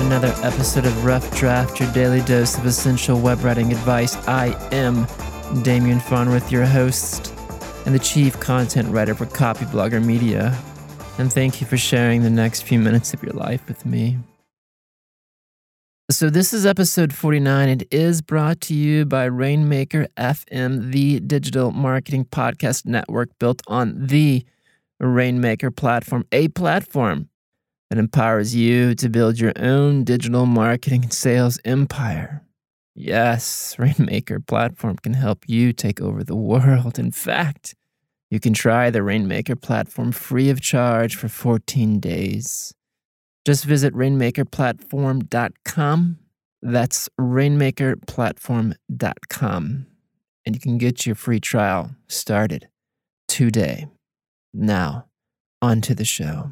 another episode of Rough Draft, your daily dose of essential web writing advice. I am Damian Farnworth, your host and the chief content writer for Copyblogger Media. And thank you for sharing the next few minutes of your life with me. So this is episode 49. It is brought to you by Rainmaker FM, the digital marketing podcast network built on the Rainmaker platform, a platform that empowers you to build your own digital marketing and sales empire. Yes, Rainmaker platform can help you take over the world. In fact, you can try the Rainmaker platform free of charge for 14 days. Just visit rainmakerplatform.com. That's rainmakerplatform.com. And you can get your free trial started today. Now, on to the show.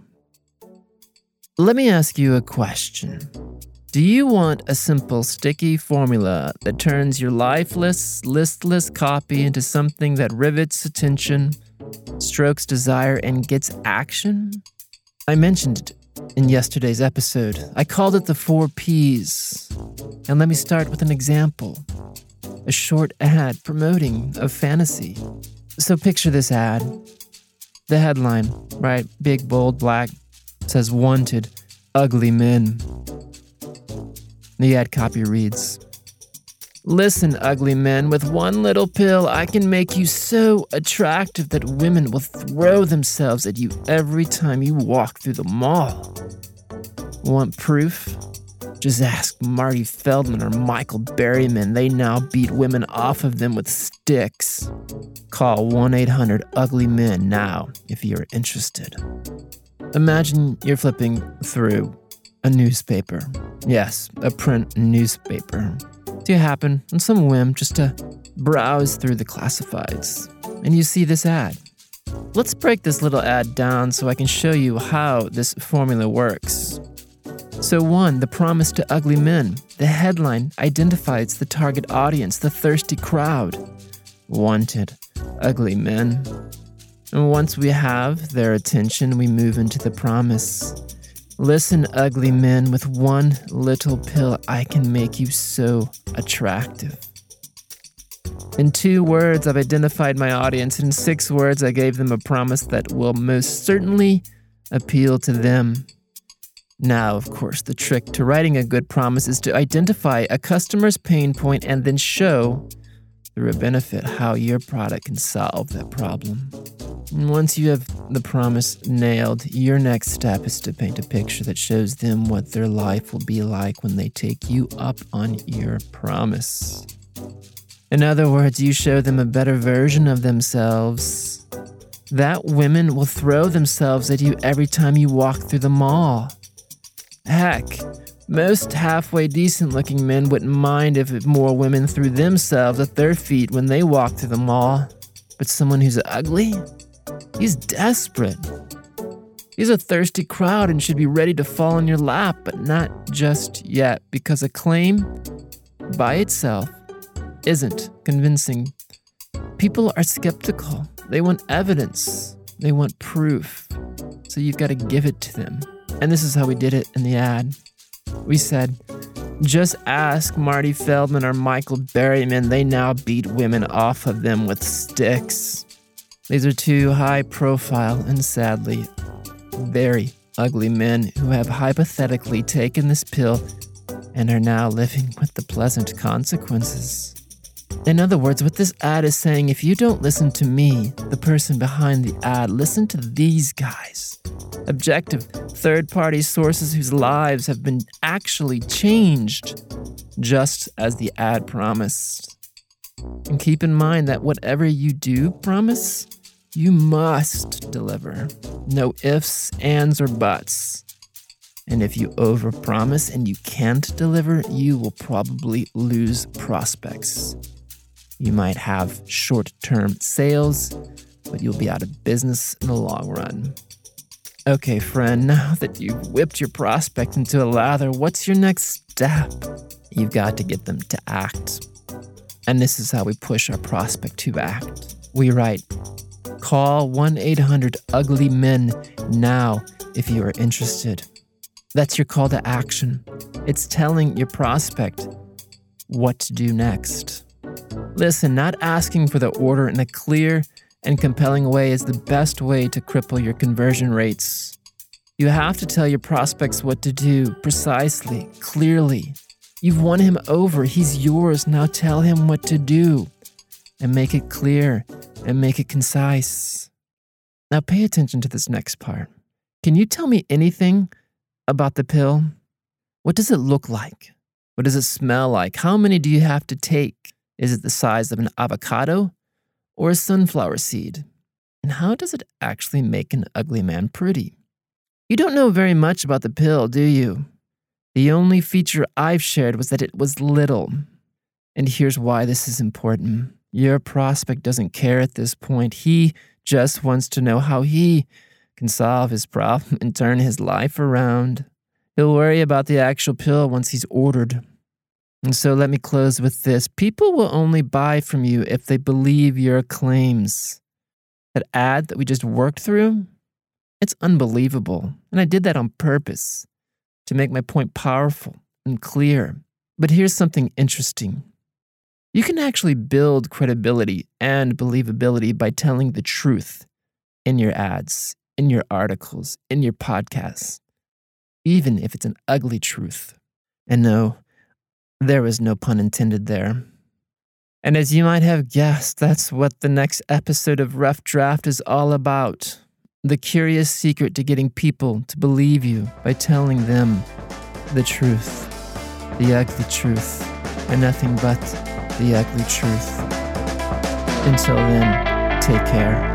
Let me ask you a question. Do you want a simple, sticky formula that turns your lifeless, listless copy into something that rivets attention, strokes desire, and gets action? I mentioned it in yesterday's episode. I called it the 4 Ps. And let me start with an example. A short ad promoting a fantasy. So picture this ad. The headline, right? Big, bold, black, says wanted, ugly men. The ad copy reads, "Listen, ugly men, with one little pill, I can make you so attractive that women will throw themselves at you every time you walk through the mall. Want proof? Just ask Marty Feldman or Michael Berryman. They now beat women off of them with sticks. Call 1-800-UGLY-MEN now if you're interested." Imagine you're flipping through a newspaper. Yes, a print newspaper. So you happen, on some whim, just to browse through the classifieds, and you see this ad. Let's break this little ad down so I can show you how this formula works. So 1, the promise to ugly men. The headline identifies the target audience, the thirsty crowd. Wanted, ugly men. And once we have their attention, we move into the promise. Listen, ugly men, with one little pill, I can make you so attractive. In 2 words, I've identified my audience. In 6 words, I gave them a promise that will most certainly appeal to them. Now, of course, the trick to writing a good promise is to identify a customer's pain point and then show, through a benefit, how your product can solve that problem. And once you have the promise nailed, your next step is to paint a picture that shows them what their life will be like when they take you up on your promise. In other words, you show them a better version of themselves. That women will throw themselves at you every time you walk through the mall. Heck, most halfway decent-looking men wouldn't mind if more women threw themselves at their feet when they walk through the mall. But someone who's ugly? He's desperate. He's a thirsty crowd and should be ready to fall in your lap, but not just yet, because a claim by itself isn't convincing. People are skeptical. They want evidence. They want proof. So you've got to give it to them. And this is how we did it in the ad. We said, just ask Marty Feldman or Michael Berryman. They now beat women off of them with sticks. These are 2 high-profile and sadly very ugly men who have hypothetically taken this pill and are now living with the pleasant consequences. In other words, what this ad is saying, if you don't listen to me, the person behind the ad, listen to these guys. Objective, third-party sources whose lives have been actually changed, just as the ad promised. And keep in mind that whatever you do promise, you must deliver. No ifs, ands, or buts. And if you overpromise and you can't deliver, you will probably lose prospects. You might have short-term sales, but you'll be out of business in the long run. Okay, friend, now that you've whipped your prospect into a lather, what's your next step? You've got to get them to act. And this is how we push our prospect to act. We write, call 1-800-UGLY-MEN now if you are interested. That's your call to action. It's telling your prospect what to do next. Listen, not asking for the order in a clear and compelling way is the best way to cripple your conversion rates. You have to tell your prospects what to do precisely, clearly. You've won him over. He's yours. Now tell him what to do and make it clear and make it concise. Now pay attention to this next part. Can you tell me anything about the pill? What does it look like? What does it smell like? How many do you have to take? Is it the size of an avocado or a sunflower seed? And how does it actually make an ugly man pretty? You don't know very much about the pill, do you? The only feature I've shared was that it was little. And here's why this is important. Your prospect doesn't care at this point. He just wants to know how he can solve his problem and turn his life around. He'll worry about the actual pill once he's ordered. And so let me close with this. People will only buy from you if they believe your claims. That ad that we just worked through, it's unbelievable. And I did that on purpose to make my point powerful and clear. But here's something interesting. You can actually build credibility and believability by telling the truth in your ads, in your articles, in your podcasts, even if it's an ugly truth. And no, there was no pun intended there. And as you might have guessed, that's what the next episode of Rough Draft is all about. The curious secret to getting people to believe you by telling them the truth, the ugly truth, and nothing but the ugly truth. Until then, take care.